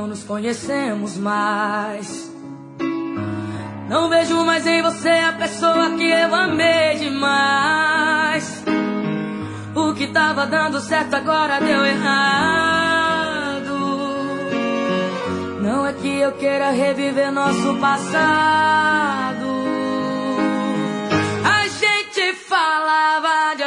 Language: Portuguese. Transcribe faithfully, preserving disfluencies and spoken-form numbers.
nos conhecemos mais. Não vejo mais em você a pessoa que eu amei demais. O que tava dando certo agora deu errado. Não é que eu queira reviver nosso passado. A gente falava